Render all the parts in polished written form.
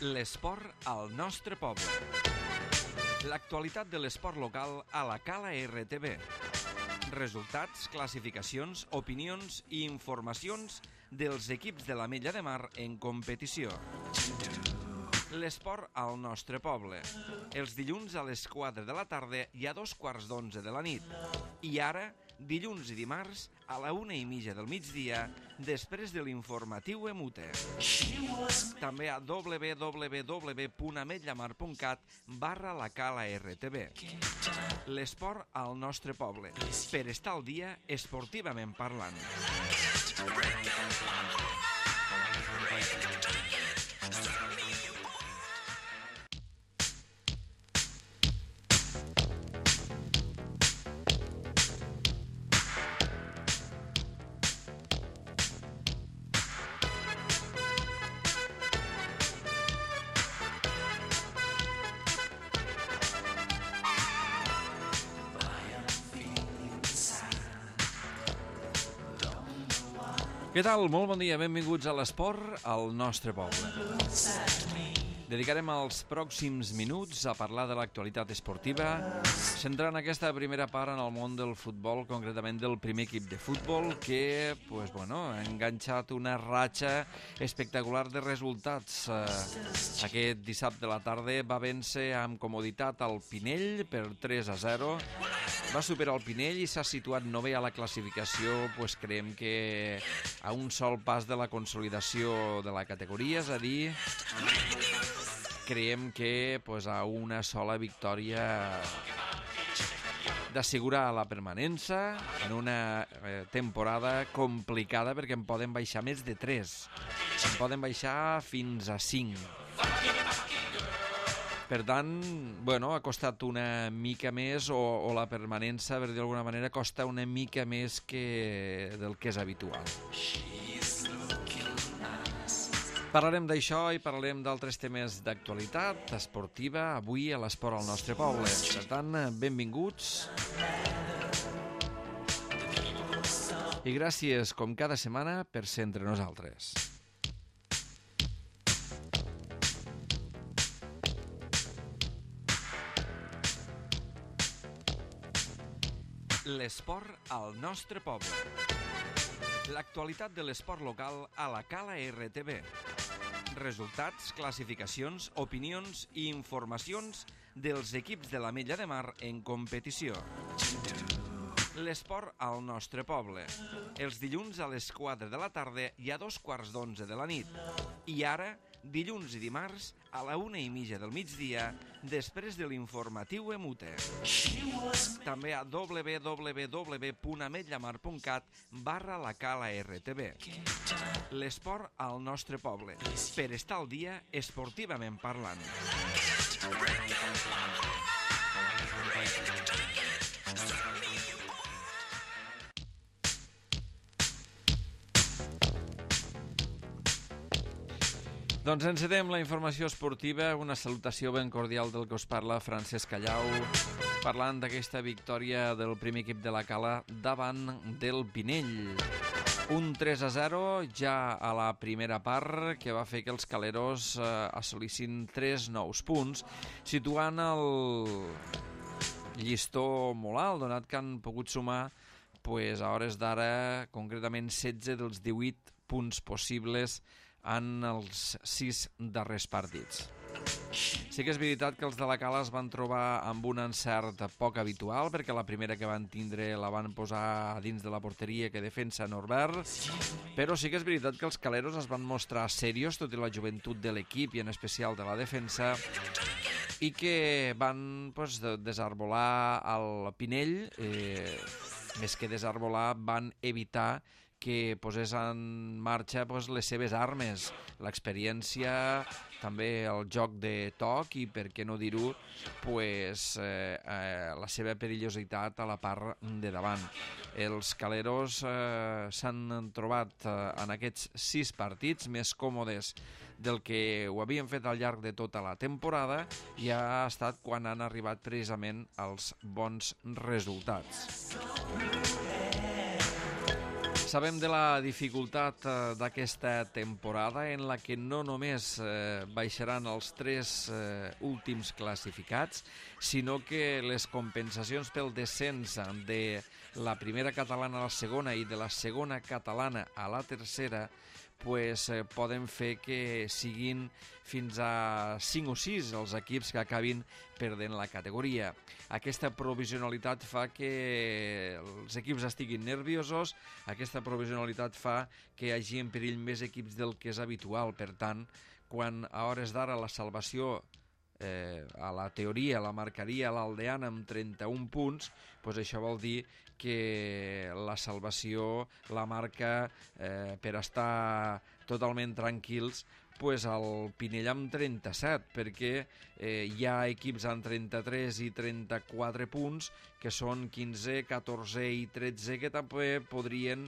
L'esport al nostre poble. L'actualitat de l'esport local a la Cala RTV. Resultats, classificacions, opinions i informacions dels equips de l'Ametlla de Mar en competició. L'esport al nostre poble. Els dilluns a les 4 de la tarda i a 2:15 de la nit. I ara, dilluns i dimarts, a la 1:30 del migdia, després de l'informatiu Emute. També a www.ametllamar.cat/la Cala RTV. L'esport al nostre poble. Per estar al dia esportivament parlant. Què tal? Molt bon dia, benvinguts a l'esport al nostre poble. Dedicarem els pròxims minuts a parlar de l'actualitat esportiva, centrant aquesta primera part en el món del futbol, concretament del primer equip de futbol, que ha enganxat una ratxa espectacular de resultats. Aquest dissabte a la tarda va vèncer amb comoditat al Pinell per 3-0. Va superar el Pinell i s'ha situat novè a la classificació, creiem que a un sol pas de la consolidació de la categoria, és a dir, creiem que a una sola victòria d'assegurar la permanència en una temporada complicada, perquè en poden baixar més de 3, en poden baixar fins a 5. Per tant, ha costat una mica més, o la permanència, per dir d'alguna manera, costa una mica més del que és habitual. Parlarem d'això i parlarem d'altres temes d'actualitat esportiva avui a l'esport al nostre poble. Per tant, benvinguts. I gràcies, com cada setmana, per ser entre nosaltres. L'esport al nostre poble. L'actualitat de l'esport local a la Cala RTV. Resultats, classificacions, opinions i informacions dels equips de l'Ametlla de Mar en competició. L'esport al nostre poble. Els dilluns a les 4 de la tarda i a 2:15 de la nit. I ara, dilluns i dimarts, a la 1:30 del migdia, després de l'informatiu Emute. També a www.ametllamar.cat/la Cala RTV. L'esport al nostre poble. Per estar al dia esportivament parlant. Doncs encetem la informació esportiva, una salutació ben cordial del que us parla Francesc Callau, parlant d'aquesta victòria del primer equip de la Cala davant del Pinell. Un 3-0 ja a la primera part, que va fer que els caleros assolissin 3 nous punts, situant el llistó molt alt, donat que han pogut sumar a hores d'ara concretament 16 dels 18 punts possibles en els 6 darrers partits. Sí que és veritat que els de la Cala es van trobar amb un encert poc habitual, perquè la primera que van tindre la van posar dins de la porteria que defensa Norbert, però sí que és veritat que els caleros es van mostrar serios, tot i la joventut de l'equip i en especial de la defensa, i que van desarbolar el Pinell, més que desarbolar, van evitar que posés en marxa les seves armes, l'experiència, també el joc de toc i, per què no dir-ho, la seva perillositat a la part de davant. Els caleros s'han trobat en aquests 6 partits més còmodes del que ho havien fet al llarg de tota la temporada, i ha estat quan han arribat precisament els bons resultats. Sabem de la dificultat d'aquesta temporada en la que no només baixaran els 3 últims classificats, sinó que les compensacions pel descens de la primera catalana a la segona i de la segona catalana a la tercera poden fer que siguin fins a 5 o 6 els equips que acabin perdent la categoria. Aquesta provisionalitat fa que els equips estiguin nerviosos, aquesta provisionalitat fa que hi hagi en perill més equips del que és habitual. Per tant, quan a hores d'ara la salvació a la teoria la marcaria l'Aldeana amb 31 punts, doncs això vol dir que la salvació la marca per estar totalment tranquils el Pinell amb 37, perquè hi ha equips amb 33 i 34 punts que són 15, 14 i 13 que també podrien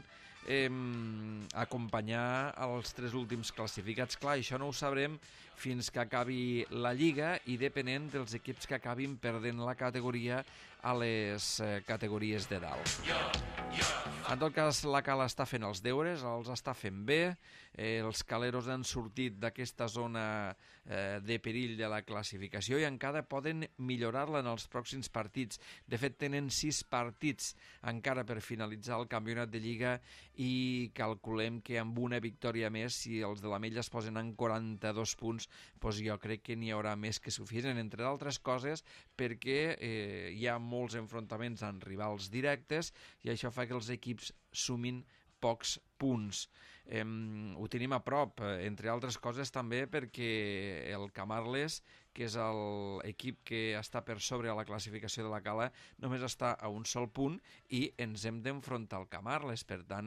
acompanyar els 3 últims classificats. Clar, això no ho sabrem fins que acabi la Lliga i depenent dels equips que acabin perdent la categoria a les categories de dalt. En tot cas, la Cala està fent els deures, els està fent bé, els caleros han sortit d'aquesta zona de perill de la classificació i encara poden millorar-la en els pròxims partits. De fet, tenen 6 partits encara per finalitzar el campionat de Lliga i calculem que amb una victòria més, si els de l'Ametlla es posen en 42 punts, doncs jo crec que n'hi haurà més que suficient, entre d'altres coses perquè hi ha molts enfrontaments amb rivals directes i això fa que els equips sumin pocs punts. Ho tenim a prop, entre altres coses també perquè el Camarles, que és l'equip que està per sobre a la classificació de la Cala, només està a un sol punt i ens hem d'enfrontar al Camarles. Per tant,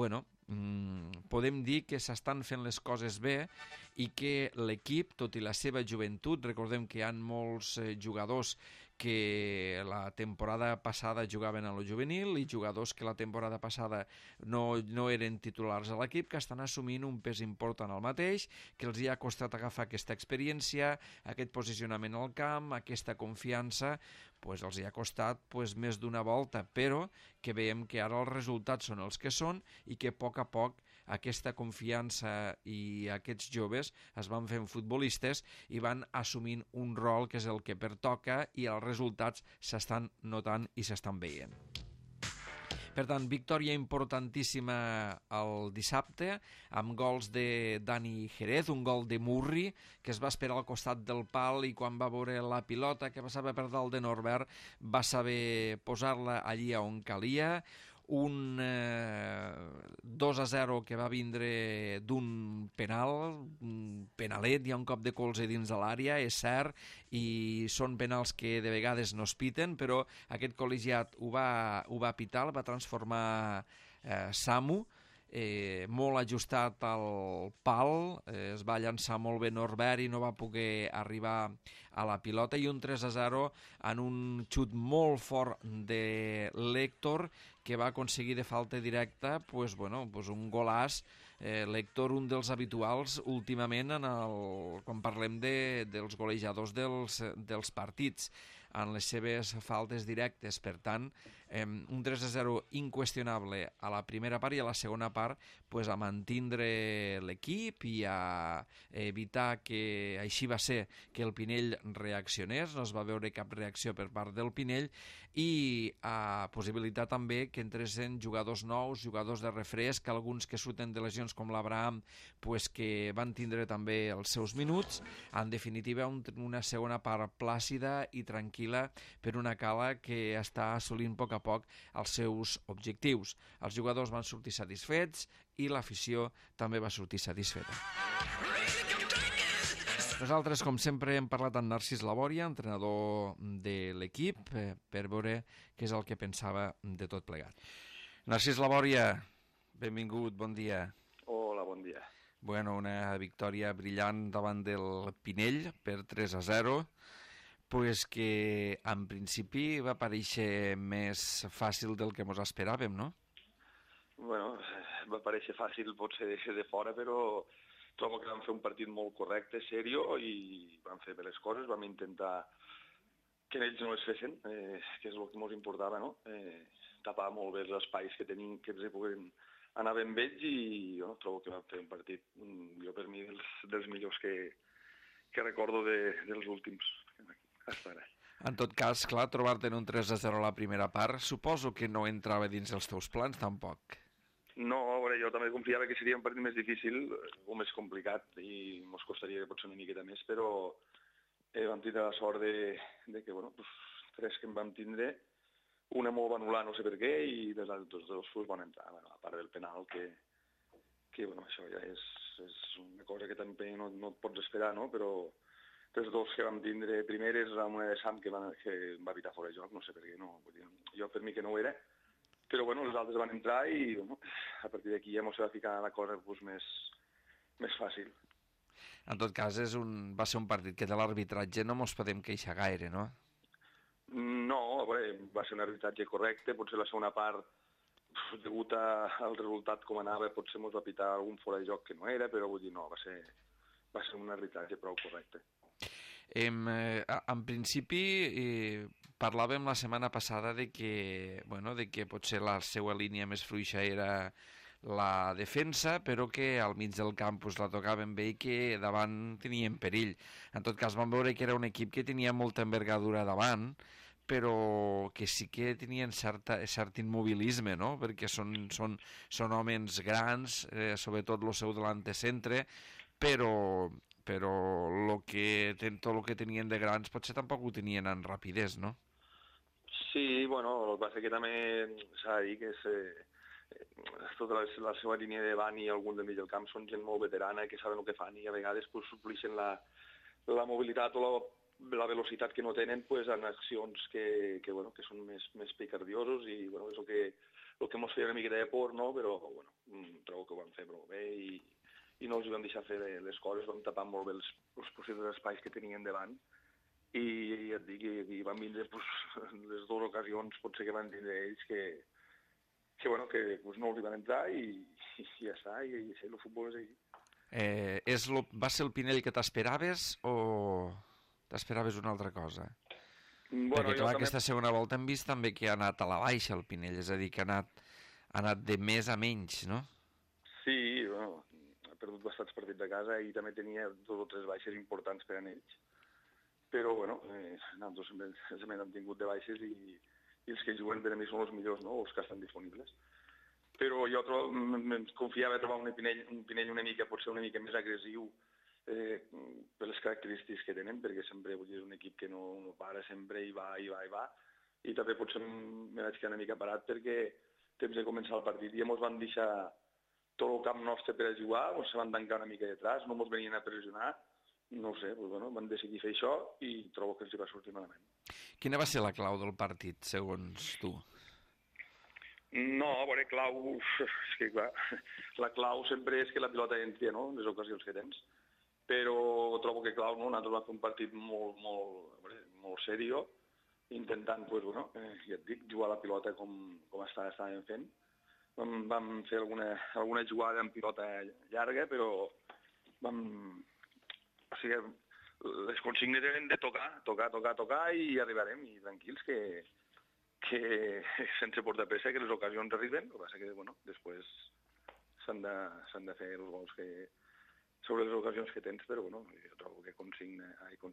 podem dir que s'estan fent les coses bé i que l'equip, tot i la seva joventut, recordem que hi ha molts jugadors que la temporada passada jugaven a lo juvenil i jugadors que la temporada passada no eren titulars a l'equip, que estan assumint un pes important al mateix, que els hi ha costat agafar aquesta experiència, aquest posicionament al camp, aquesta confiança, els hi ha costat més d'una volta, però que veiem que ara els resultats són els que són i que a poc aquesta confiança i aquests joves es van fent futbolistes i van assumint un rol que és el que pertoca i els resultats s'estan notant i s'estan veient. Per tant, victòria importantíssima el dissabte, amb gols de Dani Jerez, un gol de Murri, que es va esperar al costat del pal i quan va veure la pilota que passava per dalt de Norbert va saber posar-la allí on calia. Un 2-0 que va vindre d'un penal, un penalet, hi ha un cop de colze dins de l'àrea, és cert, i són penals que de vegades no es piten, però aquest col·legiat ho va pitar, el va transformar Samu, molt ajustat al pal, es va llançar molt bé Norbert i no va poder arribar a la pilota, i un 3-0 en un xut molt fort de l'Héctor que va aconseguir de falta directa un golàs. L'Héctor, un dels habituals últimament quan parlem dels golejadors dels partits en les seves faltes directes. Per tant, un 3-0 inqüestionable a la primera part i a la segona part a mantindre l'equip i a evitar que així va ser que el Pinell reaccionés, no es va veure cap reacció per part del Pinell i a possibilitar també que entressin jugadors nous, jugadors de refresc, alguns que surten de lesions com l'Abraham que van tindre també els seus minuts. En definitiva, una segona part plàcida i tranquil·la per una Cala que està assolint a poc els seus objectius. Els jugadors van sortir satisfets i l'afició també va sortir satisfeta. Nosaltres, com sempre, hem parlat amb Narcís Labòria, entrenador de l'equip, per veure què és el que pensava de tot plegat. Narcís Labòria, benvingut, bon dia. Hola, bon dia. Una victòria brillant davant del Pinell per 3-0, que en principi va parèixer més fàcil del que ens esperàvem, no? Va parèixer fàcil potser de fora, però trobo que vam fer un partit molt correcte, serio, i vam fer bé les coses, vam intentar que ells no les fessin, que és el que ens importava, no? Tapar molt bé els espais que tenim, que ens hi puguin anava amb ells i trobo que vam fer un partit, jo per mi, dels millors que recordo dels últims hasta ara. En tot cas, clar, trobar-te en un 3-0 a la primera part, suposo que no entrava dins els teus plans, tampoc. No, a veure, jo també confiava que seria un partit més difícil o més complicat i mos costaria potser una miqueta més, però vam tindre la sort de que, tres que en vam tindre, una molt va anul·lar, no sé per què, i dels altres dos van entrar, a part del penal, que això ja és una cosa que també no et pots esperar, no? Però els dos que vam tindre primeres, amb una de Sam que va evitar fora de joc, no sé per què, no. Jo per mi que no ho era, però els altres van entrar i a partir d'aquí ja se va ficar la cosa més fàcil. En tot cas, va ser un partit que de l'arbitratge no mos podem queixar gaire, no? No, a veure, va ser un arbitratge correcte, potser la segona part, degut al resultat com anava, potser mos va pitar algun fora de joc que no era, però no, va ser un arbitratge prou correcte. En principi, parlàvem la setmana passada de que potser la seva línia més fluixa era la defensa, però que al mig del camp la tocaven bé i que davant tenien perill. En tot cas, vam veure que era un equip que tenia molta envergadura davant, però que sí que tenien cert immobilisme, no? Perquè són homes grans, sobretot el seu delanter-centre, però tot el que tenien de grans potser tampoc ho tenien en rapidesa, no? Sí, el que passa que també s'ha de dir que tota la seva línia de davant i algun del mig del camp són gent molt veterana que saben el que fan i a vegades suplixen la mobilitat o la velocitat que no tenen en accions que són més picardiosos i és el que mos feia una miqueta de por, no? Però trobo que ho van fer prou bé i no els vam deixar fer les coses, vam tapar molt bé els possibles espais que tenien davant i et dic que van vindre les dues ocasions potser que van tindre ells que no els hi van entrar i ja està, i el futbol és així. Va ser el Pinell que t'esperaves o t'esperaves una altra cosa? Perquè clar, aquesta segona volta hem vist també que ha anat a la baixa el Pinell, és a dir, que ha anat de més a menys, no? Sí, ha perdut bastants partits de casa i també tenia 2 o 3 baixes importants per a ells. Però, nosaltres sempre hem tingut de baixes i els que juguen per a mi són els millors, no? Els que estan disponibles. Però jo confiava a trobar un Pinell una mica, potser una mica més agressiu per les característiques que tenen, perquè sempre és un equip que no para, sempre i va. I també potser me vaig quedar una mica parat perquè temps de començar el partit ja ens van deixar tot el camp nostre per a jugar, se van tancar una mica detrás, no ens venien a pressionar, no sé, van decidir fer això i trobo que els hi va sortir malament. Quina va ser la clau del partit, segons tu? No, a veure, clau... És que, clar, la clau sempre és que la pilota entri, no?, en les ocasions que tens. Però trobo que clau, no?, nosaltres vam fer un partit molt serio, intentant, ja et dic, jugar la pilota com estàvem fent. Vam fer alguna jugada amb pilota llarga, però les consignes eren de tocar i arribarem, i tranquils, que sense portar pressa, que les ocasions arriben, el que passa que, després s'han de fer els gols sobre les ocasions que tens, però, jo trobo que consigna.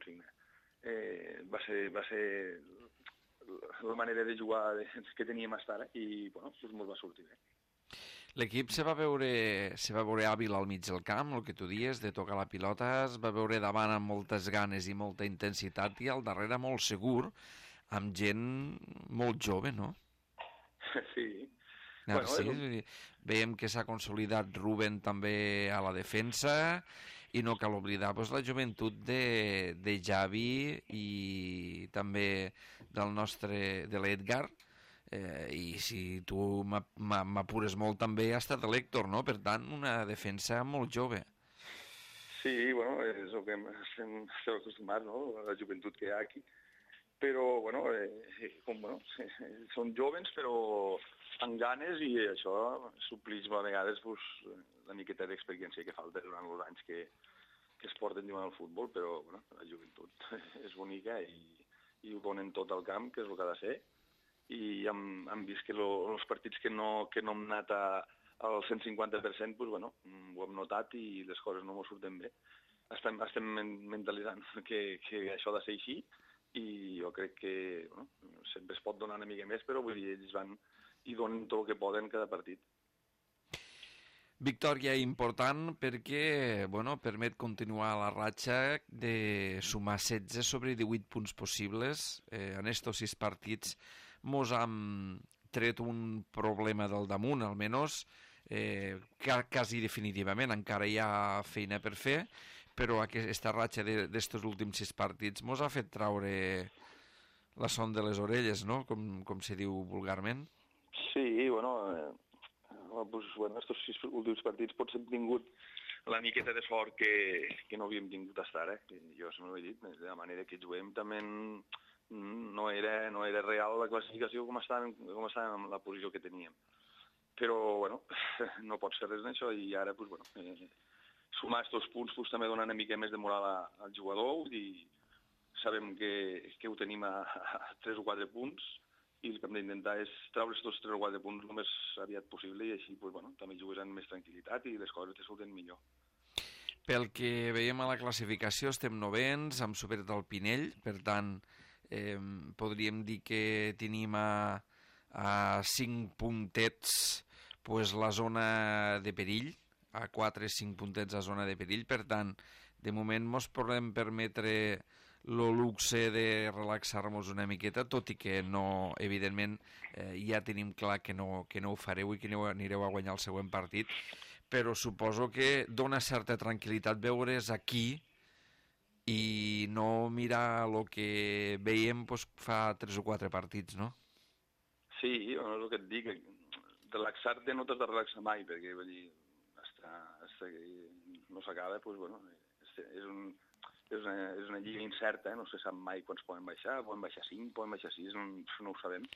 Va ser la manera de jugar que teníem fins ara i, ens va sortir bé. L'equip se va veure hàbil al mig del camp, el que tu dies, de tocar la pilota, es va veure davant amb moltes ganes i molta intensitat i al darrere molt segur, amb gent molt jove, no? Sí. Veiem que s'ha consolidat Rubén també a la defensa i no cal oblidar la joventut de Javi i també de l'Edgar, i si tu m'apures molt també ha estat l'Héctor, no? Per tant, una defensa molt jove. Sí, és el que estem acostumats, no?, a la joventut que hi ha aquí. Però, són jovens però amb ganes i això suplix a vegades la miqueta d'experiència que falta durant els anys que es porten jugant al futbol, però la joventut és bonica i ho donen tot al camp, que és el que ha de ser, i hem vist que els partits que no hem anat al 150%, doncs, bueno, ho hem notat i les coses no ens surten bé. Estem mentalitzant que això ha de ser així i jo crec que bueno, sempre es pot donar una mica més, però vull dir, ells van i donen tot el que poden cada partit. Victòria important perquè bueno, permet continuar la ratxa de sumar 16 sobre 18 punts possibles. En estos 6 partits mos han tret un problema del damunt, almenys quasi definitivament. Encara hi ha feina per fer, però aquesta ratxa d'estos últims 6 partits mos ha fet traure la son de les orelles, no? Com se diu vulgarment. Sí, bueno, pues, bueno, estos 6 últims partits potser hem tingut la miqueta de sort que no havíem tingut a estar, Jo sempre ho he dit, de la manera que juguem també no era real la classificació com estàvem en la posició que teníem. Però, bueno, no pot ser res d'això i ara, pues, bueno, sumar aquests punts pues, també dona una mica més de moral al jugador i sabem que ho tenim a 3 o 4 punts i el que hem d'intentar és treure aquests 3 o 4 punts el més aviat possible i així pues, bueno, també jugues amb més tranquil·litat i les coses te surten millor. Pel que veiem a la classificació estem novens, hem superat el Pinell, per tant podríem dir que tenim a 5 puntets pues, la zona de perill, a 4-5 puntets a zona de perill, per tant de moment mos podem permetre el luxe de relaxar-nos una miqueta, tot i que no, evidentment, ja tenim clar que no ho fareu i que no anireu a guanyar el següent partit, però suposo que dona certa tranquil·litat veure's aquí i no mirar el que veiem pues, fa 3 o 4 partits, no? Sí, és el que et dic, relaxar-te no t'has de relaxar mai, perquè vull dir, hasta que no s'acaba, pues, bueno, és una lliga incerta, no se sap mai quants poden baixar 5, poden baixar 6, no ho sabem.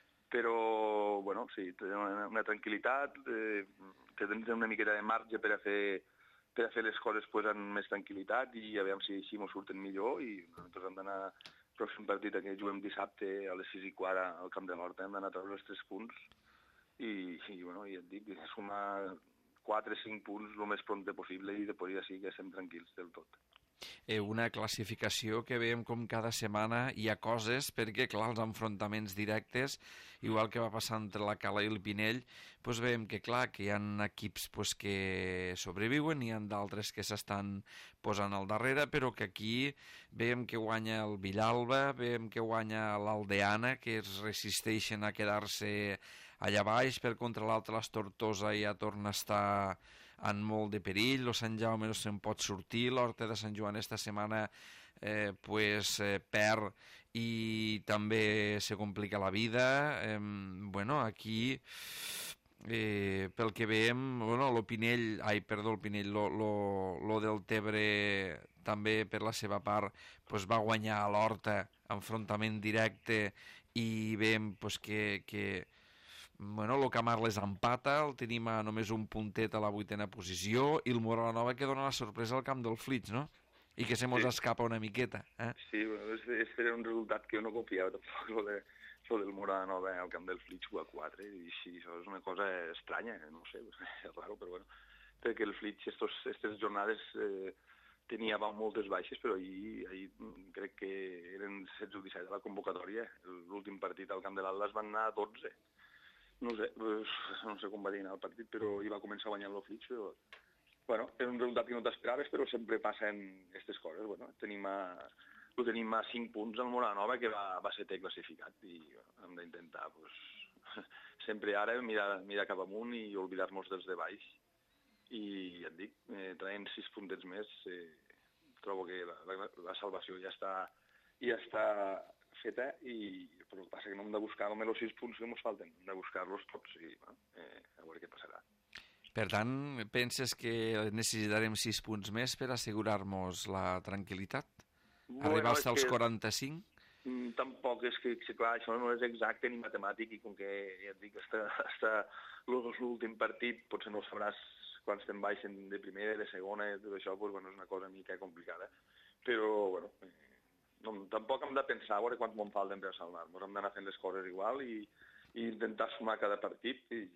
Però, bueno, sí, té una tranquil·litat, té una miqueta de marge per a fer les coses pues, amb més tranquil·litat i a veure si així ens surten millor i nosaltres hem d'anar al pròxim partit que juguem dissabte a les 6:15 al Camp de l'Horta, hem d'anar a treure els 3 punts i bueno, ja et dic, sumar 4 o 5 punts el més prompte possible i després ja sí que estem tranquils del tot. Una classificació que veiem com cada setmana hi ha coses, perquè clar, els enfrontaments directes, igual que va passar entre la Cala i el Pinell, doncs veiem que clar, que hi ha equips pues, que sobreviuen, hi ha d'altres que s'estan posant al darrere, però que aquí veiem que guanya el Villalba, veiem que guanya l'Aldeana, que es resisteixen a quedar-se allà baix, per contra l'altre les Tortosa ja torna a estar en molt de perill, el Sant Jaume no se'n pot sortir, l'Horta de Sant Joan esta setmana perd i també se complica la vida. Bueno, aquí pel que veiem, bueno, el Pinell, lo del Tebre també per la seva part pues, va guanyar a l'Horta, enfrontament directe, i veiem pues, que bueno, el Camarles empata, el tenim a només un puntet a la 8ª posició i el Moranova que dona la sorpresa al camp del Flix, no? I que se mos escapa una miqueta. Sí, bueno, era un resultat que jo no confiava tampoc, lo del Moranova al camp del Flix 1-4, i sí, això és una cosa estranya, no sé, és raro, però bueno, perquè el Flix aquestes jornades tenia moltes baixes, però ahir crec que eren 16 o 17 de la convocatòria, l'últim partit al camp de l'Atlas van anar a 12. No sé com va dir el partit, però hi va començar guanyant el Flix. Bueno, és un resultat que no t'esperaves, però sempre passen aquestes coses. Bueno, tenim a 5 punts al Moranova, que va ser classificat, i hem d'intentar sempre ara mirar cap amunt i oblidar-nos dels de baix. I ja et dic, traient 6 puntets més, trobo que la salvació ja està feta, però el que passa que no hem de buscar només els 6 punts que ens falten, hem de buscar-los tots i a veure què passarà. Per tant, penses que necessitarem 6 punts més per assegurar-nos la tranquil·litat? Arribar als 45? Tampoc és que, clar, això no és exacte ni matemàtic i com que, ja et dic, hasta l'últim partit potser no sabràs quan estem baixen de primera, de segona, tot això, doncs, bueno, és una cosa mica complicada. Però, bueno, tampoc hem de pensar a veure quants me'n falten per salvar-nos. Hem d'anar fent les coses igual i intentar sumar cada partit i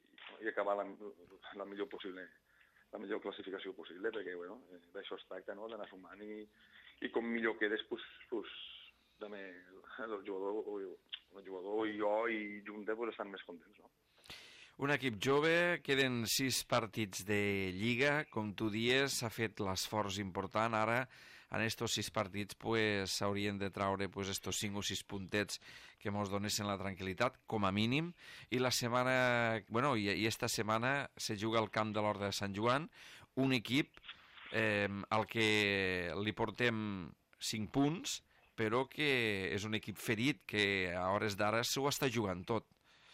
i acabar la millor possible, la millor classificació possible, perquè bueno, d'això es tracta, no? D'anar sumant i com millor quedes, pues, també el jugador i jo i Junta pues, estan més contents, no? Un equip jove, queden 6 partits de Lliga, com tu dies, s'ha fet l'esforç important, ara en estos 6 partits pues, s'haurien de traure pues, estos 5 o 6 puntets que ens donessin la tranquil·litat, com a mínim, i la setmana, bueno, i esta setmana se juga al camp de l'Horta de Sant Joan, un equip al que li portem 5 punts, però que és un equip ferit que a hores d'ara s'ho està jugant tot.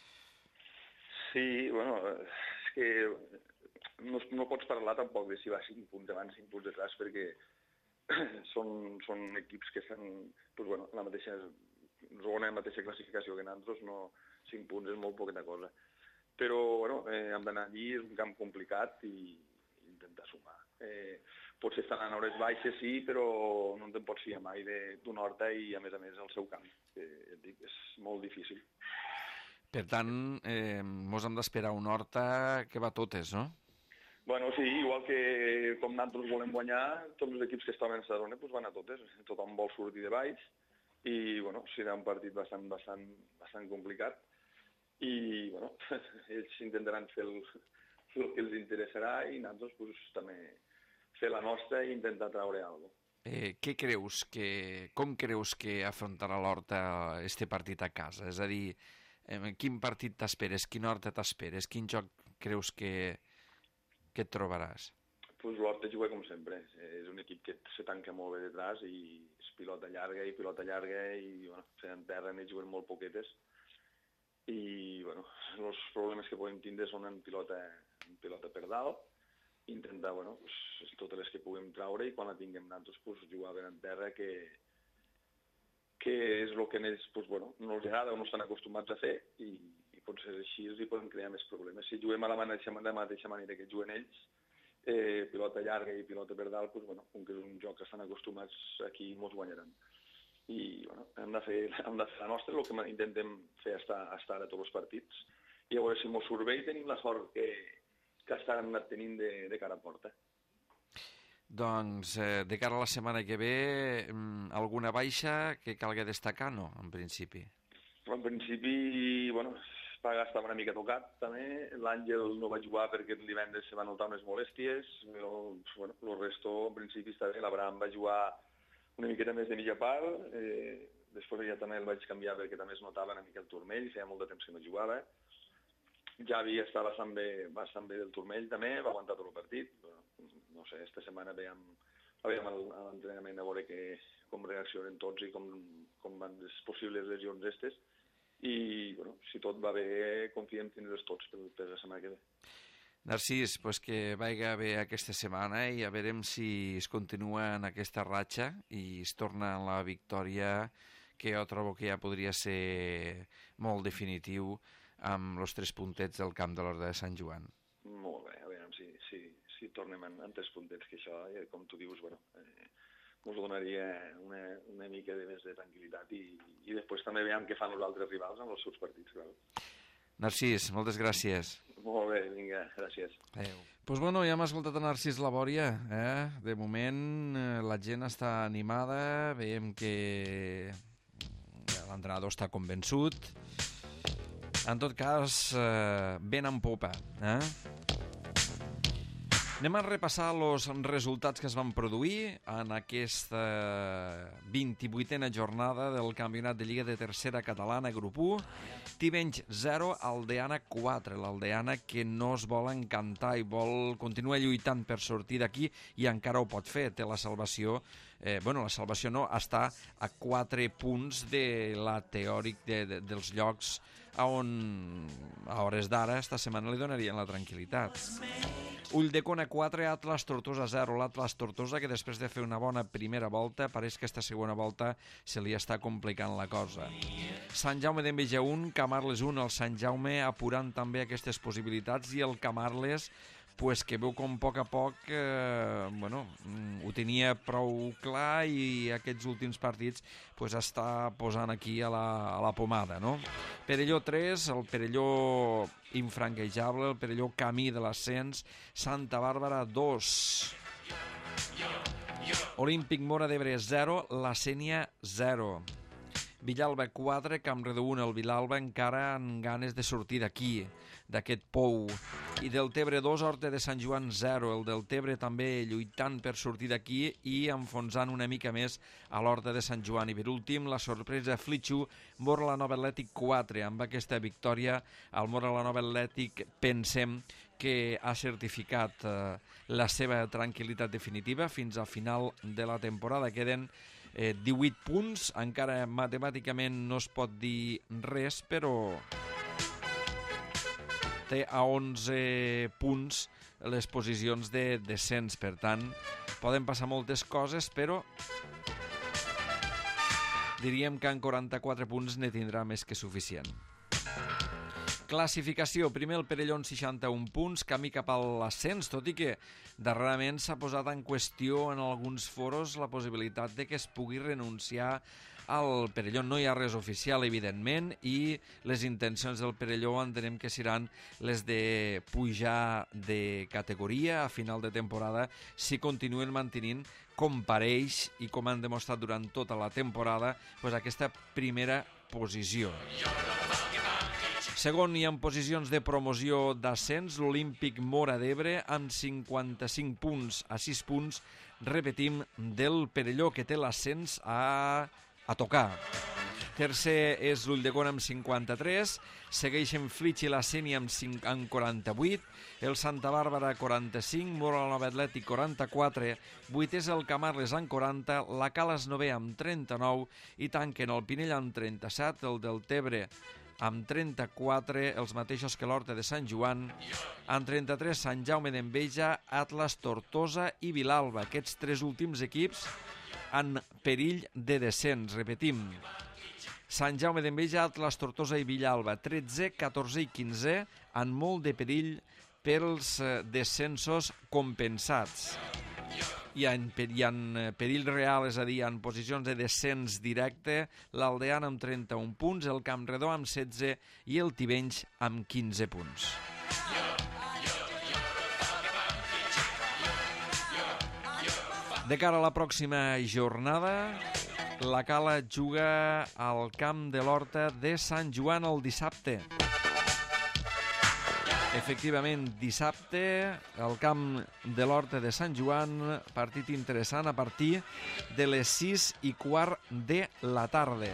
Sí, bueno, és que no pots parlar tampoc de si va 5 punts davant, 5 punts detrás, perquè són equips que estan pues, bueno, la mateixa classificació que nosaltres, no, 5 punts és molt poqueta cosa. Però bueno, hem d'anar allí, és un camp complicat i intentar sumar. Potser estan en hores baixes, sí, però no te'n pots fiar mai d'un Horta i a més el seu camp, que et dic, és molt difícil. Per tant, ens hem d'esperar un Horta que va a totes, no? Bueno, sí, igual que com nosaltres volem guanyar, tots els equips que estaven a Sadrona pues van a totes, tothom vol sortir de baix i bueno, serà un partit bastant complicat i bueno, ells intentaran fer el que els interessarà i nosaltres pues, també fer la nostra i intentar traure alguna cosa. Com creus que afrontarà l'Horta este partit a casa? És a dir, quin partit t'esperes, quin Horta t'esperes, quin joc creus que et trobaràs? Pues l'Horta juga com sempre. És un equip que se tanca molt bé detrás i és pilota llarga i bueno, en terra n'hi juguen molt poquetes i bueno, els problemes que podem tindre són en pilota per dalt, intentar bueno, pues, totes les que puguem traure i quan la tinguem nosaltres pues, jugar ben en terra que és el que ells pues, bueno, no els agrada o no estan acostumats a fer i potser així els hi poden crear més problemes. Si juguem a la mateixa manera que juguen ells, pilota llarga i pilota per dalt, pues, bueno, com que és un joc que estan acostumats aquí, ens guanyaran. I bueno, hem de fer la nostra, el que intentem fer estar a tots els partits, i a veure si ens surt bé i tenim la sort que estan anat tenint de cara a porta. Doncs, de cara a la setmana que ve, alguna baixa que calgui destacar, no, en principi? En principi, bueno, Paga estava una mica tocat, també. L'Àngel no va jugar perquè el divendres se va notar unes molèsties, però bueno, el resto, en principi, està bé. L'Abraham va jugar una miqueta més de mitja part, després ja també el vaig canviar perquè també es notava una mica el turmell, feia molt de temps que no jugava. Javi està bastant bé del turmell també, va aguantar tot el partit. No sé, esta setmana veiem l'entrenament a veure com reaccionen tots i com van les possibles lesions estes. I, bueno, si tot va bé, confiem tenir-los tots per la setmana que ve. Narcís, pues que vagi bé aquesta setmana i a veurem si es continua en aquesta ratxa i es torna en la victòria, que jo trobo que ja podria ser molt definitiu amb els 3 puntets del camp de l'Horta de Sant Joan. Molt bé, a veure si tornem en 3 puntets, que això, com tu dius, bueno, ens donaria una mica més de tranquil·litat i després també veiem què fan els altres rivals en els seus partits. Clar. Narcís, moltes gràcies. Molt bé, vinga, gràcies. Adéu. Doncs bueno, ja hem escoltat a Narcís Labòria. De moment la gent està animada, veiem que l'entrenador està convençut. En tot cas, ben en popa. Anem a repassar els resultats que es van produir en aquesta 28a jornada del Campionat de Lliga de Tercera Catalana, grup 1. Tivenys 0, Aldeana 4. L'Aldeana que no es vol encantar i continua lluitant per sortir d'aquí i encara ho pot fer. Té la salvació, la salvació no, està a 4 punts de la teòric dels llocs on a hores d'ara esta setmana li donarien la tranquil·litat. Ulldecona 4, Atlas Tortosa 0. L'Atlas Tortosa, que després de fer una bona primera volta, pareix que esta segona volta se li està complicant la cosa. Sant Jaume d'Enveja 1, Camarles 1. El Sant Jaume apurant també aquestes possibilitats i el Camarles pues que veu com a poc ho tenia prou clar i aquests últims partits pues està posant aquí a la pomada, no? Perelló 3, el Perelló infranquejable, el Perelló camí de l'ascens, Santa Bàrbara 2, Olímpic Móra d'Ebre 0, la Sénia 0. Villalba 4, Campredó 1, el Vilalba encara amb ganes de sortir d'aquí, d'aquest pou. I Deltebre 2, Horta de Sant Joan 0. El Deltebre també lluitant per sortir d'aquí i enfonsant una mica més a l'Horta de Sant Joan. I per últim, la sorpresa Flitxo, Móra la Nova Atlètic 4. Amb aquesta victòria, el Móra la Nova Atlètic pensem que ha certificat la seva tranquil·litat definitiva fins al final de la temporada. Queden 18 punts, encara matemàticament no es pot dir res, però té a 11 punts les posicions de descens. Per tant, poden passar moltes coses, però diríem que en 44 punts ne tindrà més que suficient. Classificació, primer el Perelló amb 61 punts, camí cap a l'ascens, tot i que darrerament s'ha posat en qüestió en alguns foros la possibilitat de que es pugui renunciar al Perelló. No hi ha res oficial, evidentment, i les intencions del Perelló entenem que seran les de pujar de categoria a final de temporada si continuen mantenint com pareix i com han demostrat durant tota la temporada pues, aquesta primera posició. Segon, hi ha posicions de promoció d'ascens, l'Olímpic Móra d'Ebre amb 55 punts a 6 punts, repetim, del Perelló, que té l'ascens a tocar. Tercer és l'Ulldecona amb 53, segueixen Flitx i la Sénia amb 48, el Santa Bàrbara 45, Móra la Nova Atlètic 44, vuitè és el Camarles amb 40, la Cales Nové amb 39 i tanquen el Pinell amb 37, el Deltebre amb 34, els mateixos que l'Horta de Sant Joan, amb 33 Sant Jaume d'Enveja, Atlas, Tortosa i Vilalba. Aquests tres últims equips en perill de descens, repetim. Sant Jaume d'Enveja, Atlas, Tortosa i Vilalba, 13, 14 i 15, en molt de perill pels descensos compensats. I en perill real, és a dir, en posicions de descens directe, l'Aldeana amb 31 punts, el Campredó amb 16 i el Tivenys amb 15 punts. De cara a la pròxima jornada, la Cala juga al camp de l'Horta de Sant Joan el dissabte. Efectivament, dissabte, al camp de l'Horta de Sant Joan, partit interessant a partir de les 6:15 de la tarda.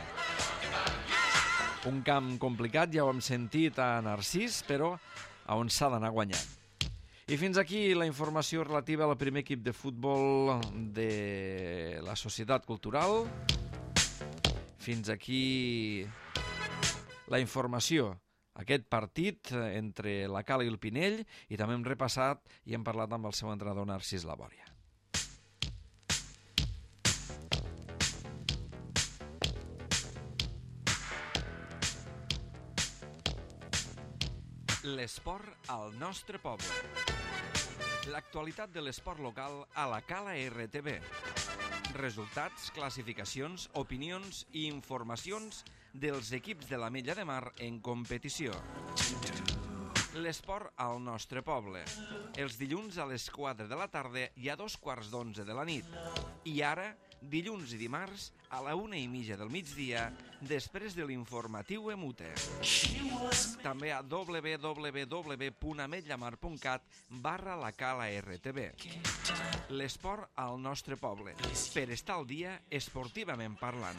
Un camp complicat, ja ho hem sentit a Narcís, però on s'ha d'anar guanyant. I fins aquí la informació relativa al primer equip de futbol de la Societat Cultural. Fins aquí la informació. Aquest partit entre la Cala i el Pinell, i també hem repassat i hem parlat amb el seu entrenador Narcís Labòria. L'esport al nostre poble. L'actualitat de l'esport local a la Cala RTV. Resultats, classificacions, opinions i informacions dels equips de l'Ametlla de Mar en competició. L'esport al nostre poble. Els dilluns a les 4 de la tarda i a 11:15 de la nit. I ara, dilluns i dimarts, a la 1:30 del migdia, després de l'informatiu Emute. També a www.ametllamar.cat/la Cala RTV. L'esport al nostre poble. Per estar al dia esportivament parlant.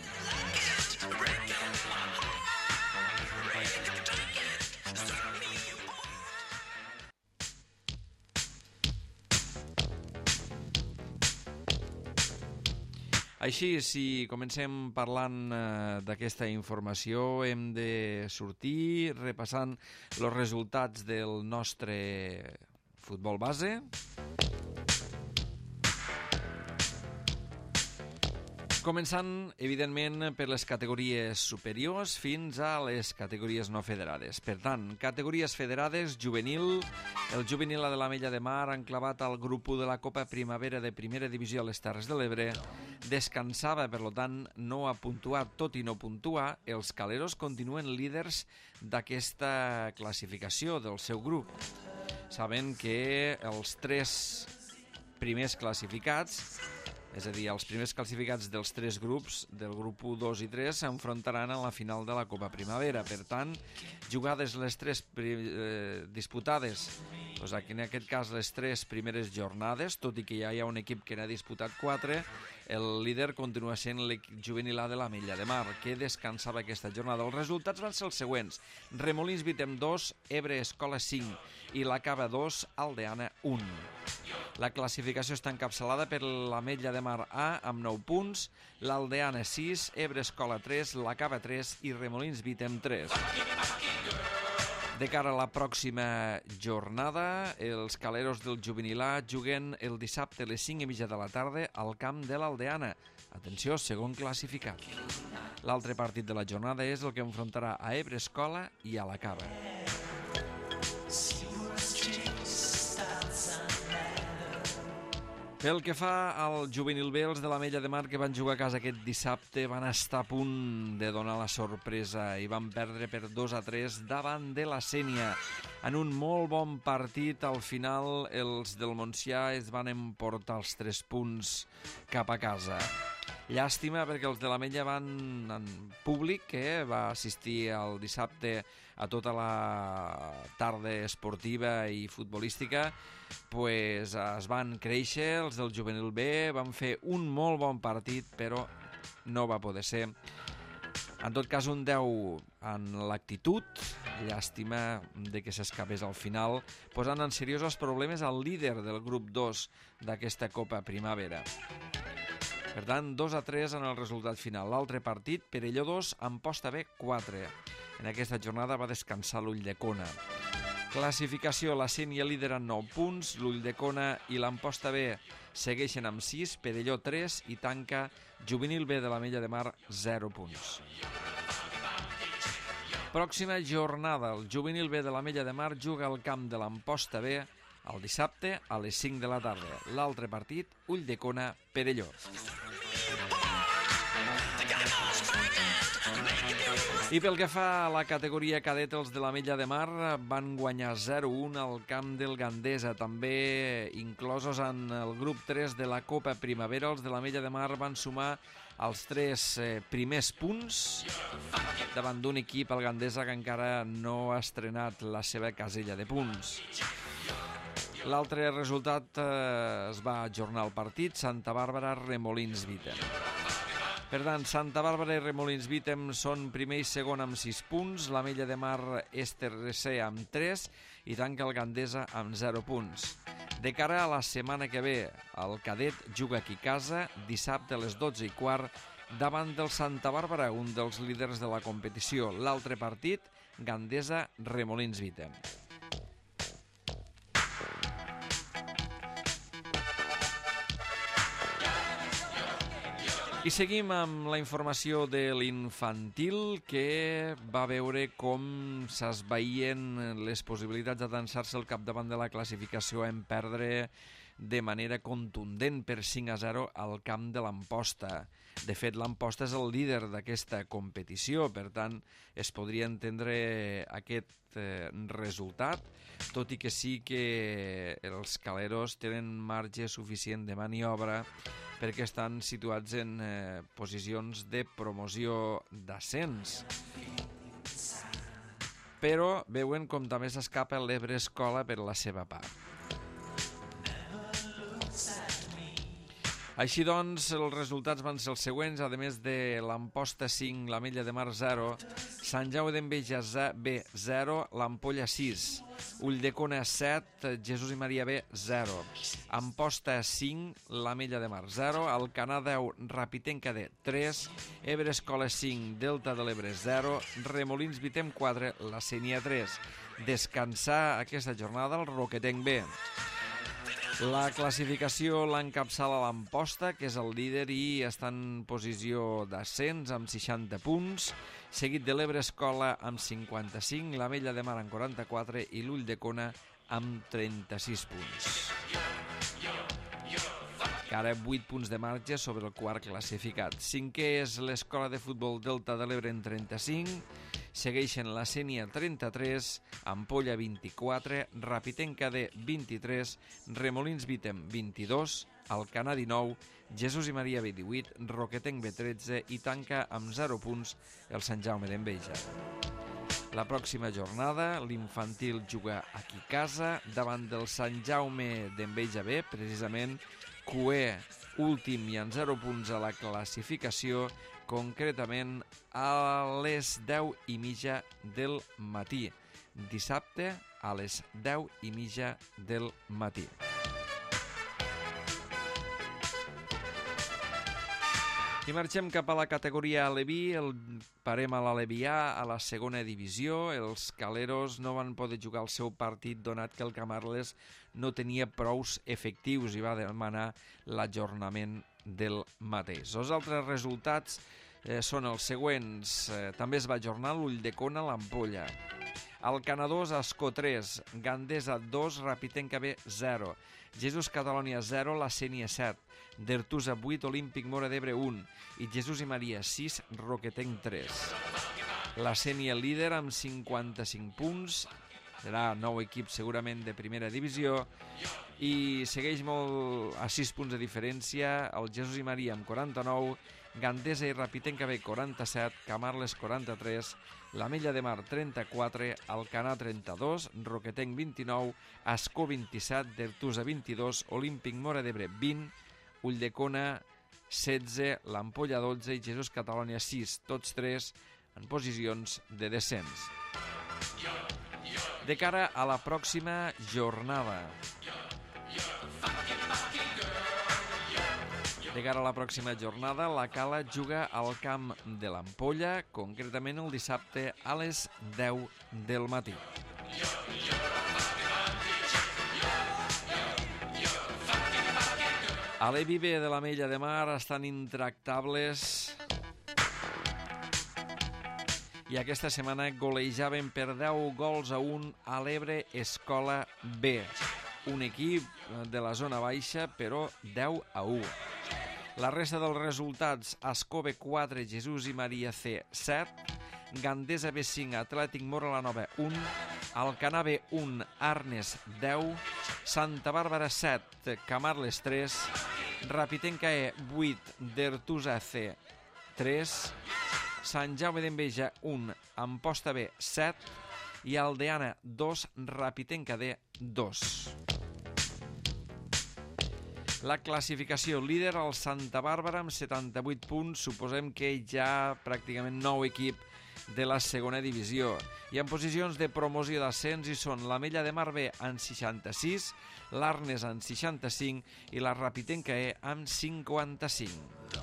Així, si comencem parlant d'aquesta informació, hem de sortir repassant els resultats del nostre futbol base. Començant, evidentment, per les categories superiors fins a les categories no federades. Per tant, categories federades, juvenil. El juvenil de l'Ametlla de Mar, enclavat al grup 1 de la Copa Primavera de Primera Divisió a les Terres de l'Ebre, descansava, per tant, no ha puntuat, tot i no puntuar. Els caleros continuen líders d'aquesta classificació del seu grup. Saben que els 3 primers classificats, és a dir, els primers classificats dels 3 grups, del grup 1, 2 i 3, s'enfrontaran a la final de la Copa Primavera. Per tant, jugades les 3 disputades, doncs en aquest cas les 3 primeres jornades, tot i que ja hi ha un equip que n'ha disputat 4, el líder continua sent l'equip juvenil A de l'Ametlla de Mar, que descansava aquesta jornada. Els resultats van ser els següents: Remolins Vitem 2, Ebre Escola 5 i la Cava 2, Aldeana 1. La classificació està encapçalada per l'Ametlla de Mar A amb 9 punts, l'Aldeana 6, Ebre Escola 3, la Cava 3 i Remolins Vitem 3. De cara a la pròxima jornada, els caleros del juvenil A juguen el dissabte a les 5:30 de la tarda al camp de l'Aldeana. Atenció, segon classificat. L'altre partit de la jornada és el que enfrontarà a Ebre Escola i a la Cava. Pel que fa al juvenil B, els de l'Ametlla de Mar, que van jugar a casa aquest dissabte, van estar a punt de donar la sorpresa i van perdre per 2-3 davant de la Sénia. En un molt bon partit, al final els del Montsià es van emportar els 3 punts cap a casa. Llàstima perquè els de l'Ametlla van en públic, que va assistir el dissabte a tota la tarda esportiva i futbolística, pues es van créixer, els del juvenil B van fer un molt bon partit, però no va poder ser. En tot cas, un 10 en l'actitud, llàstima de que s'escapés al final, posant en seriosos problemes al líder del grup 2 d'aquesta Copa Primavera. Per tant, 2-3 en el resultat final. L'altre partit, Perelló 2, Amposta B 4. En aquesta jornada va descansar l'Ulldecona. Classificació, la Sénia líder amb 9 punts, l'Ulldecona i l'Amposta B segueixen amb 6, Perelló 3 i tanca Juvenil B de l'Ametlla de Mar 0 punts. Pròxima jornada, el Juvenil B de l'Ametlla de Mar juga al camp de l'Amposta B el dissabte a les 5 de la tarda. L'altre partit, Ulldecona-Perelló. I pel que fa a la categoria cadet, els de l'Ametlla de Mar van guanyar 0-1 al camp del Gandesa. També inclosos en el grup 3 de la Copa Primavera, els de l'Ametlla de Mar van sumar els 3 primers punts davant d'un equip, el Gandesa, que encara no ha estrenat la seva casella de punts. L'altre resultat es va ajornar el partit, Santa Bàrbara-Remolins Vitem. Per tant, Santa Bàrbara i Remolins Vitem són primer i segon amb 6 punts, l'Ametlla de Mar és tercer amb 3 i tanca el Gandesa amb 0 punts. De cara a la setmana que ve, el cadet juga aquí a casa, dissabte a les 12:15, davant del Santa Bàrbara, un dels líders de la competició. L'altre partit, Gandesa-Remolins Vitem. I seguim amb la informació de l'infantil, que va veure com s'esvaïen les possibilitats d'atançar-se al capdavant de la classificació en perdre de manera contundent per 5-0 al camp de l'Amposta. De fet, l'Amposta és el líder d'aquesta competició, per tant, es podria entendre aquest resultat, tot i que sí que els caleros tenen marge suficient de maniobra perquè estan situats en posicions de promoció d'ascens. Però veuen com també s'escapa l'Ebre Escola per la seva part. Així doncs, els resultats van ser els següents. A més de l'Amposta 5, l'Ametlla de Mar 0, Sant Jaume d'Enveja B 0, l'Ampolla 6, Ulldecona 7, Jesús i Maria B 0, Amposta 5, l'Ametlla de Mar 0, Alcanar 10, Rapitenca D 3, Ebre Escola 5, Delta de l'Ebre 0, Remolins Vitem 4, la Sénia 3. Descansar aquesta jornada el Roquetenc B. La classificació l'encapçala l'Amposta, que és el líder i està en posició d'ascens amb 60 punts, seguit de l'Ebre Escola amb 55, l'Ametlla de Mar amb 44 i l'Ulldecona amb 36 punts. Encara 8 punts de marge sobre el quart classificat. Cinquè és l'Escola de Futbol Delta de l'Ebre en 35, segueixen la Sénia 33, Ampolla 24, Rapitenca de 23, Remolins Vítem 22, Alcanar 19, Jesús i Maria B 18, Roquetenc B 13 i tanca amb 0 punts el Sant Jaume d'Enveja. La pròxima jornada, l'infantil juga aquí a casa davant del Sant Jaume d'Enveja B, precisament Cué últim i amb 0 punts a la classificació, concretament a les 10:30 del matí. Dissabte a les 10:30 del matí. I marxem cap a la categoria Aleví, parem a l'Alevià, a la segona divisió. Els caleros no van poder jugar el seu partit donat que el Camarles no tenia prous efectius i va demanar l'ajornament del mateix. Els altres resultats són els següents. També es va ajornar l'Ulldecona a l'Ampolla. Alcanar 2, Ascó 3, Gandesa 2, Rapitenca B 0, Jesús Catalònia 0, la Sénia 7, Dertusa 8, Olímpic Móra d'Ebre 1 i Jesús i Maria 6, Roquetenc 3. La Sénia líder amb 55 punts, serà nou equip segurament de primera divisió i segueix molt a 6 punts de diferència el Jesús i Maria amb 49, Gandesa i Rapitenca B 47, Camarles 43, l'Ametlla de Mar 34, Alcanar 32, Roquetenc 29, Ascó 27, Dertusa 22, Olímpic Móra d'Ebre 20, Ulldecona 16, l'Ampolla 12 i Jesús Catalònia 6, tots tres en posicions de descens. De cara a la pròxima jornada. De cara a la pròxima jornada, la Cala juga al camp de l'Ampolla, concretament el dissabte a les 10 del matí. A l'Evi B de l'Ametlla de Mar estan intractables i aquesta setmana golejaven per 10-1 a l'Ebre Escola B, un equip de la zona baixa, però 10-1. La resta dels resultats: Ascó B4, Jesús i Maria C 7, Gandesa B5, Atlètic Móra la Nova 1, Alcanar B1, Arnes 10, Santa Bàrbara 7, Camarles 3, Rapitenca E 8, Dertusa C 3, Sant Jaume d'Enveja 1, Amposta B 7 i Aldeana 2, Rapitenca D 2. La classificació: líder al Santa Bàrbara amb 78 punts, suposem que ja pràcticament nou equip de la segona divisió. I en posicions de promoció d'ascens hi són l'Ametlla de Mar B amb 66, l'Arnes amb 65 i la Rapitenca E amb 55.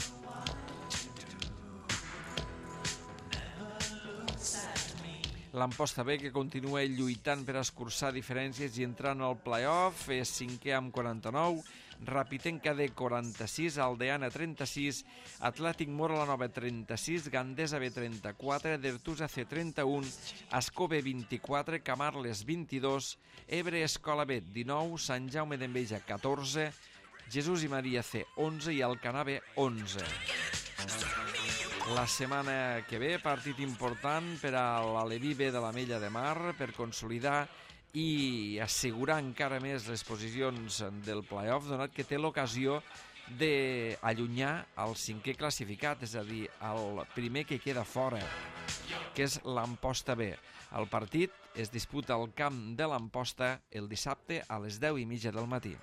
L'Amposta B, que continua lluitant per escurçar diferències i entrant al play-off, és cinquè amb 49, Rapitenca D 46, Aldeana 36, Atlètic Móra la Nova 36, Gandesa B 34, Dertusa C 31, Ascó B 24, Camarles 22, Ebre Escola B 19, Sant Jaume d'Enveja 14, Jesús i Maria C 11 i Alcanar B 11. La setmana que ve, partit important per a l'Aleví B de l'Ametlla de Mar per consolidar i assegurar encara més les posicions del play-off, donat que té l'ocasió d'allunyar el cinquè classificat, és a dir, el primer que queda fora, que és l'Amposta B. El partit es disputa al camp de l'Amposta el dissabte a les 10:30 del matí.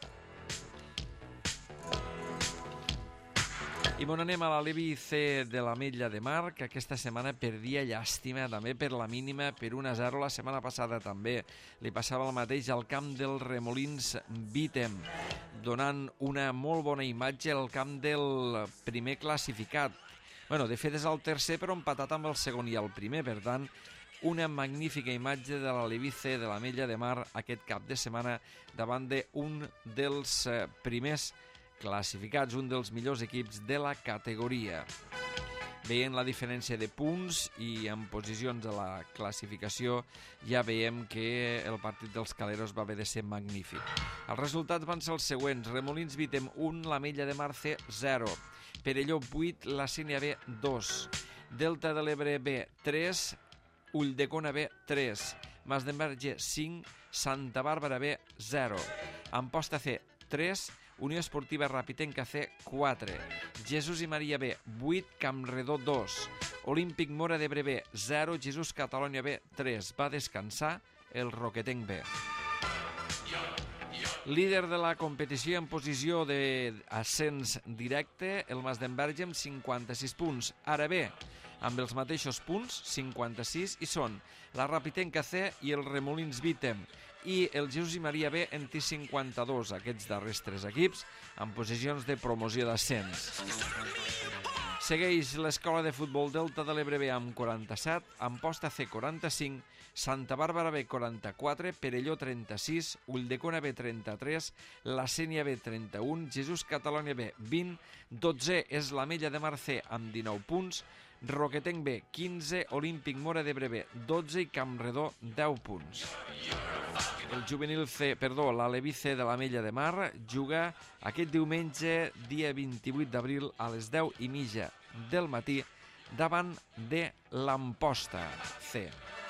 I bon, anem a l'Aleví C de l'Ametlla de Mar, que aquesta setmana perdia llàstima, també per la mínima, per 1-0. La setmana passada també li passava el mateix al camp del Remolins Vítem, donant una molt bona imatge al camp del primer classificat. De fet és el tercer, però empatat amb el segon i el primer, per tant, una magnífica imatge de l'Alevice de l'Ametlla de Mar aquest cap de setmana davant d'un dels primers classificats, un dels millors equips de la categoria. Veient la diferència de punts i en posicions a la classificació, ja veiem que el partit dels Caleros va haver de ser magnífic. Els resultats van ser els següents: Remolins Vítem 1, l'Ametlla de Mar C 0, Perelló 8, la Sénia B 2, Delta de l'Ebre B 3, Ulldecona B 3, Masdenverge 5, Santa Bàrbara B 0, Amposta C 3, Unió Esportiva Rapitenca C 4, Jesús i Maria B 8, Campredó 2, Olímpic Móra d'Ebre B 0, Jesús Catalunya B 3. Va descansar el Roquetenc B. Líder de la competició en posició d'ascens directe, el Masdenverge amb 56 punts. Ara bé, amb els mateixos punts, 56, i són la Rapitenca C i el Remolins Vítem, i el Jesús i Maria B en té 52, aquests darrers 3 equips en posicions de promoció d'ascens. Segueix l'Escola de Futbol Delta de l'Ebre B amb 47, Amposta C 45, Santa Bàrbara B 44, Perelló 36, Ulldecona B 33, la Sénia B 31, Jesús Catalunya B 20, 12 és l'Ametlla de Mar C amb 19 punts, Roquetenc B 15, Olímpic Móra d'Ebre B 12 i Campredó 10 punts. El juvenil C, l'Alevice de l'Ametlla de Mar juga aquest diumenge, dia 28 d'abril, a les 10:30 del matí, davant de l'Amposta C.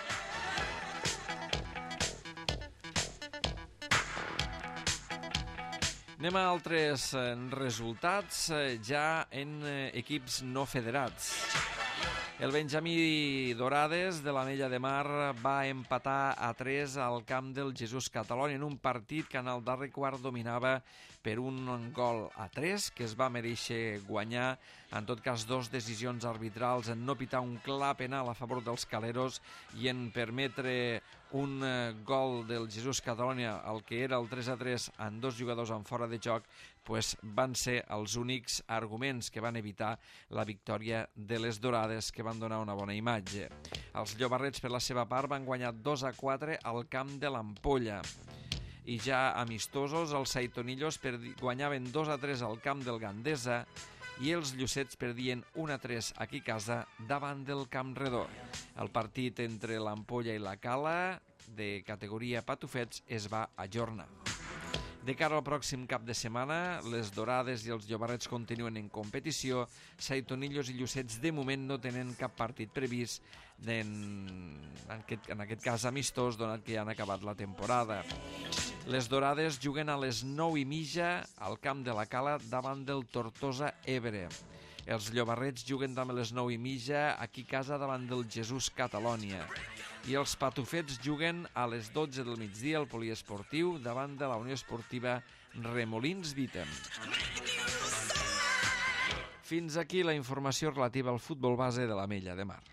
Anem a altres resultats, ja en equips no federats. El Benjamí Dorades de l'Ametlla de Mar va empatar a 3 al camp del Jesús Catalunya en un partit que en el darrer quart dominava per un gol a 3, que es va mereixer guanyar. En tot cas, 2 decisions arbitrals en no pitar un clar penal a favor dels Caleros i en permetre un gol del Jesús Catalunya, el que era el 3-3 amb 2 jugadors en fora de joc, van ser els únics arguments que van evitar la victòria de les Dorades, que van donar una bona imatge. Els Llobarrets, per la seva part, van guanyar 2-4 al camp de l'Ampolla. I ja amistosos, els Saitonillos guanyaven 2-3 al camp del Gandesa i els Llucets perdien 1-3 aquí a casa davant del Campredó. El partit entre l'Ampolla i la Cala, de categoria Patufets, es va ajornar. De cara al pròxim cap de setmana, les Dorades i els Llobarrets continuen en competició. Saitonillos i Llucets de moment no tenen cap partit previst, en aquest cas amistós, donat que ja han acabat la temporada. Les Dorades juguen a les 9:30 al camp de la Cala davant del Tortosa Ebre. Els Llobarrets juguen també a les 9:30 aquí a casa davant del Jesús Catalunya. I els Patufets juguen a les 12 del migdia al poliesportiu davant de la Unió Esportiva Remolins Vítem. Fins aquí la informació relativa al futbol base de l'Ametlla de Mar.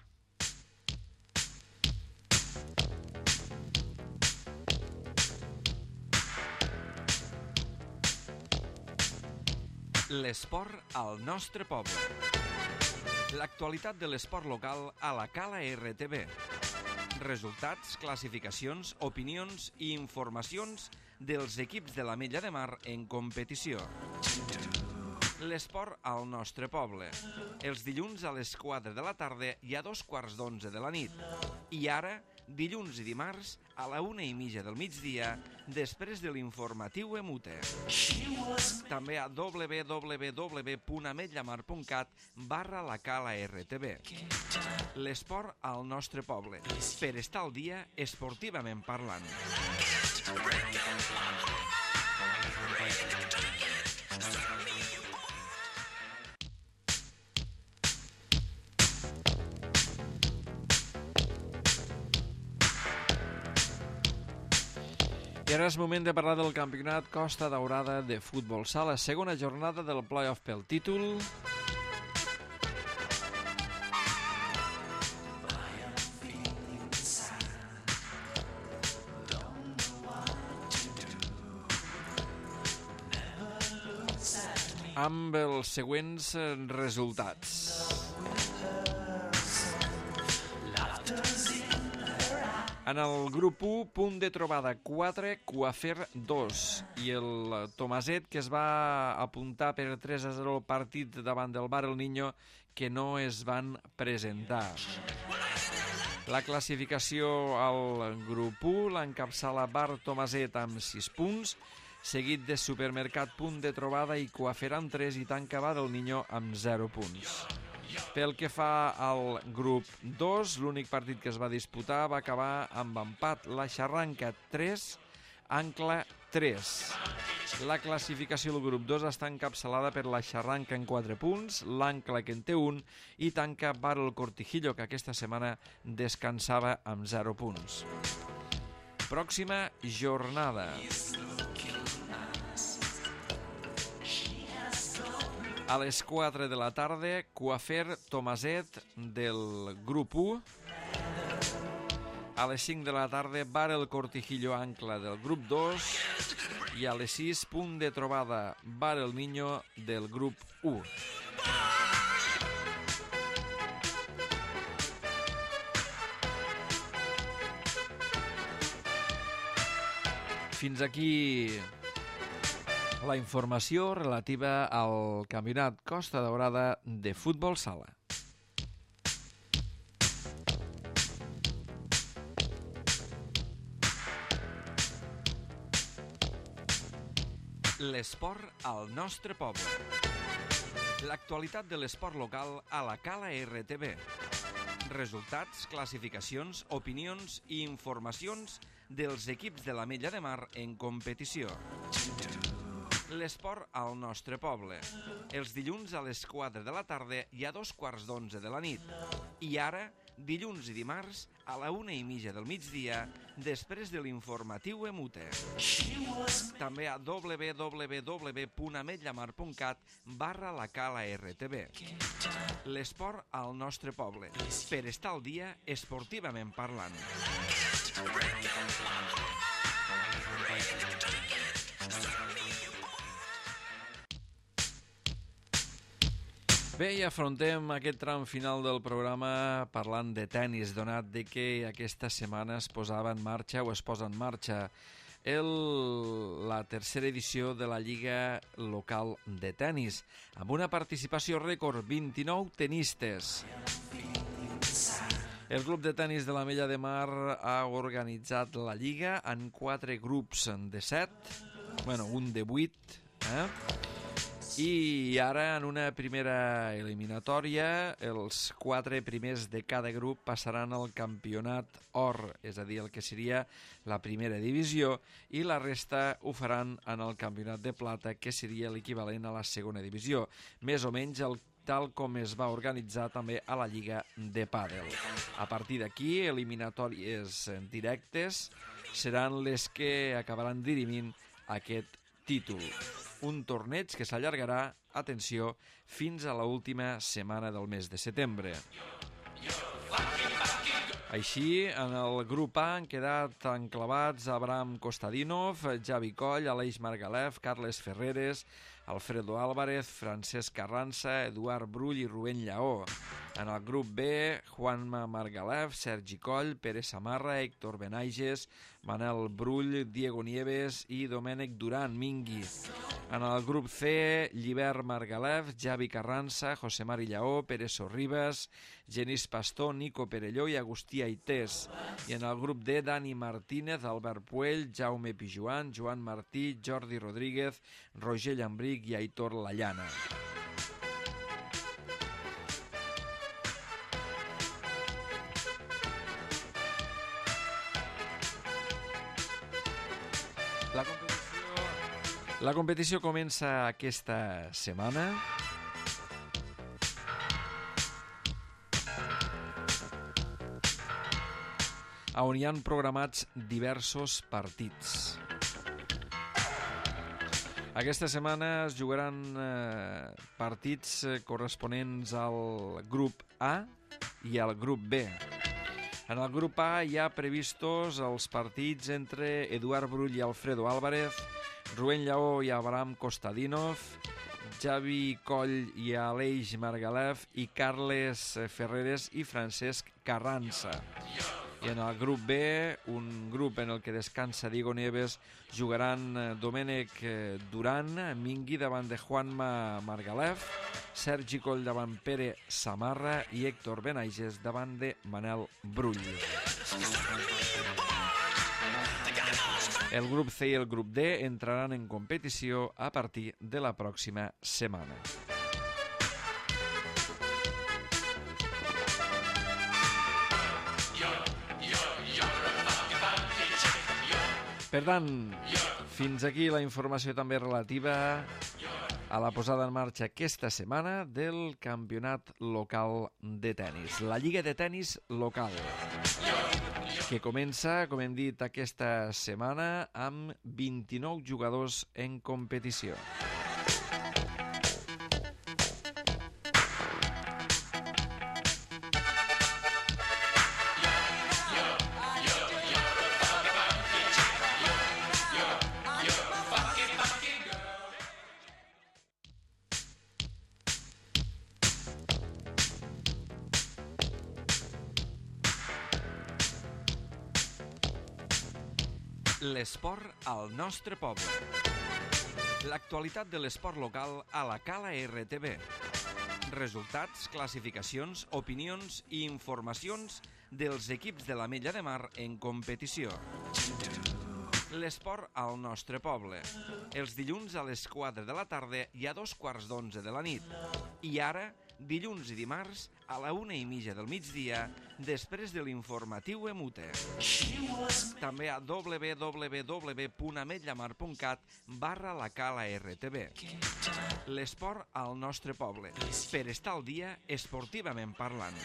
L'esport al nostre poble. L'actualitat de l'esport local a la Cala RTV. Resultats, classificacions, opinions i informacions dels equips de l'Ametlla de Mar en competició. L'esport al nostre poble. Els dilluns a les 4 de la tarda i a 2:15 de la nit. I ara, dilluns i dimarts a la 1:30 del migdia, després de l'informatiu EMUTE. També a www.ametllamar.cat/la Cala RTV. L'esport al nostre poble, per estar al dia esportivament parlant. I ara és moment de parlar del campionat Costa Daurada de futbol sala, segona jornada del play-off pel títol. Amb els següents resultats. En el grup 1, punt de trobada 4, Coafer 2. I el Tomaset, que es va apuntar per 3-0 el partit davant del Bar El Niño, que no es van presentar. La classificació al grup 1 l'encapçala Bar Tomaset amb 6 punts, seguit de Supermercat, punt de trobada i Coafer amb 3 i tanca Bar El Niño amb 0 punts. Pel que fa al grup 2, l'únic partit que es va disputar va acabar amb empat. La Xarranca 3, Ancla 3. La classificació del grup 2 està encapçalada per la Xarranca en 4 punts, l'Ancla que en té 1 i tanca Bar El Cortijillo, que aquesta setmana descansava amb 0 punts. Pròxima jornada. A les 4 de la tarda, Coafer Tomaset del grup 1. A les 5 de la tarda, Bar El Cortijillo Ancla del grup 2. I a les 6, punt de trobada, Bar El Niño del grup 1. Fins aquí la informació relativa al Campionat Costa Daurada de futbol sala. L'esport al nostre poble. L'actualitat de l'esport local a la Cala RTV. Resultats, classificacions, opinions i informacions dels equips de l'Ametlla de Mar en competició. L'esport al nostre poble. Els dilluns a les 4 de la tarda i a 2:15 de la nit. I ara, dilluns i dimarts, a la 1:30 del migdia, després de l'informatiu Emute. També a www.ametllamar.cat/la Cala RTV. L'esport al nostre poble. Per estar al dia, esportivament parlant. Bé, i afrontem aquest tram final del programa parlant de tennis, donat de que aquesta setmana es posava en marxa o es posa en marxa la tercera edició de la Lliga Local de Tennis, amb una participació rècord, 29 tenistes. El club de tennis de l'Ametlla de Mar ha organitzat la Lliga en 4 grups de 7, un de 8, i ara en una primera eliminatòria els 4 primers de cada grup passaran al campionat or, és a dir, el que seria la primera divisió, i la resta ho faran en el campionat de plata, que seria l'equivalent a la segona divisió, més o menys tal com es va organitzar també a la Lliga de Pàdel. A partir d'aquí, eliminatòries directes seran les que acabaran dirimint aquest títol. Un torneig que s'allargarà, atenció, fins a l'última setmana del mes de setembre. Així, en el grup A han quedat enclavats Abraham Kostadinov, Javi Coll, Aleix Margalef, Carles Ferreres, Alfredo Álvarez, Francesc Carranza, Eduard Brull i Rubén Lleó. En el grup B, Juanma Margalef, Sergi Coll, Pere Samarra, Héctor Benaiges, Manel Brull, Diego Nieves i Domènec Duran Mingui. En el grup C, Llibert Margalef, Javi Carranza, José Mari Lleó, Pere Sorribas, Genís Pastor, Nico Perelló i Agustí Aités. I en el grup D, Dani Martínez, Albert Puell, Jaume Pijuan, Joan Martí, Jordi Rodríguez, Roger Llambric i Aitor Lallana. La competició comença aquesta setmana. On hi han programats diversos partits. Aquesta setmana es jugaran partits corresponents al grup A i al grup B. En el grup A hi ha previstos els partits entre Eduard Brull i Alfredo Álvarez, Rubén Lleó i Abraham Kostadinov, Javi Coll i Aleix Margalef i Carles Ferreres i Francesc Carranza. I en el grup B, un grup en el que descansa Diego Nieves, jugaran Domènec Duran, Mingui davant de Juanma Margalef, Sergi Coll davant Pere Samarra i Héctor Benaiges davant de Manel Brull. El grup C i el grup D entraran en competició a partir de la pròxima setmana. Per tant, fins aquí la informació també relativa a la posada en marxa aquesta setmana del campionat local de tennis, la Lliga de Tennis Local, que comença, com hem dit, aquesta setmana amb 29 jugadors en competició. L'esport al nostre poble. L'actualitat de l'esport local a la Cala RTV. Resultats, classificacions, opinions i informacions dels equips de l'Ametlla de Mar en competició. L'esport al nostre poble. Els dilluns a les 4 de la tarda i a 2:15 de la nit. I ara, dilluns i dimarts, a la 1:30 del migdia, després de l'informatiu EMUTE. També a www.ametllamar.cat/la Cala RTV. L'esport al nostre poble, per estar al dia esportivament parlant.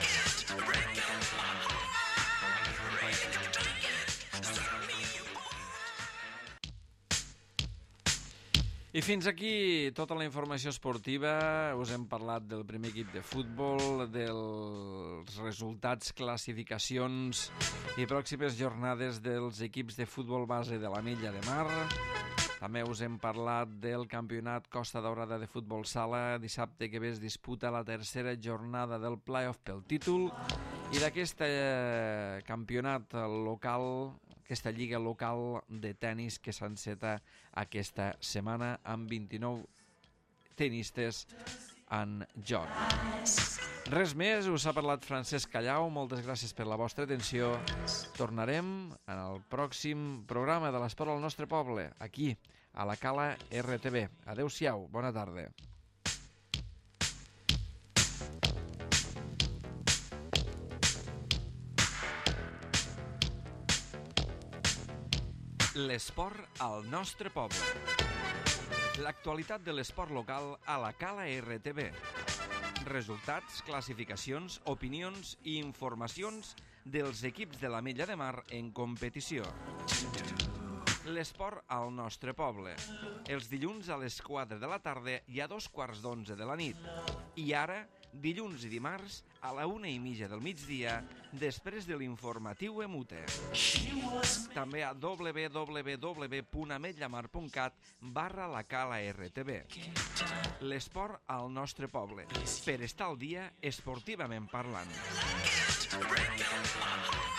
I fins aquí tota la informació esportiva. Us hem parlat del primer equip de futbol, dels resultats, classificacions i pròximes jornades dels equips de futbol base de l'Ametlla de Mar. També us hem parlat del campionat Costa Daurada de futbol sala. Dissabte que ve es disputa la tercera jornada del play-off pel títol i d'aquest campionat local, aquesta lliga local de tennis que s'enceta aquesta setmana amb 29 tenistes en joc. Res més, us ha parlat Francesc Callau, moltes gràcies per la vostra atenció. Tornarem en el pròxim programa de l'esport al nostre poble, aquí, a la Cala RTV. Adéu-siau, bona tarda. L'esport al nostre poble. L'actualitat de l'esport local a la Cala RTV. Resultats, classificacions, opinions i informacions dels equips de l'Ametlla de Mar en competició. L'esport al nostre poble. Els dilluns a les 4 de la tarda i a 2:15 de la nit. I ara, dilluns i dimarts, a la 1:30 del migdia, després de l'informatiu EMUTE. També a www.ametllamar.cat/la Cala RTV. L'esport al nostre poble, per estar al dia esportivament parlant.